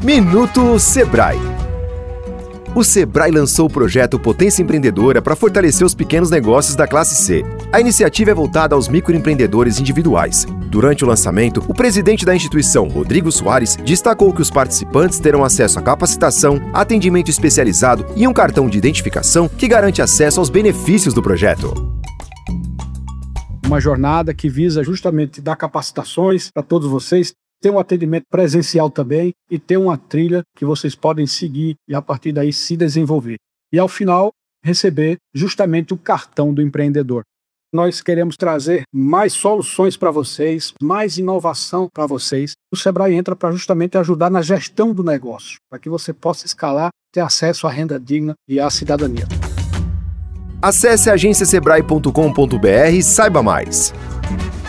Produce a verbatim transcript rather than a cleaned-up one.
Minuto Sebrae. O Sebrae lançou o projeto Potência Empreendedora para fortalecer os pequenos negócios da classe C. A iniciativa é voltada aos microempreendedores individuais. Durante o lançamento, o presidente da instituição, Rodrigo Soares, destacou que os participantes terão acesso à capacitação, atendimento especializado e um cartão de identificação que garante acesso aos benefícios do projeto. Uma jornada que visa justamente dar capacitações para todos vocês, ter um atendimento presencial também e ter uma trilha que vocês podem seguir e a partir daí se desenvolver. E ao final, receber justamente o cartão do empreendedor. Nós queremos trazer mais soluções para vocês, mais inovação para vocês. O Sebrae entra para justamente ajudar na gestão do negócio, para que você possa escalar, ter acesso à renda digna e à cidadania. Acesse agência sebrae ponto com ponto br e saiba mais.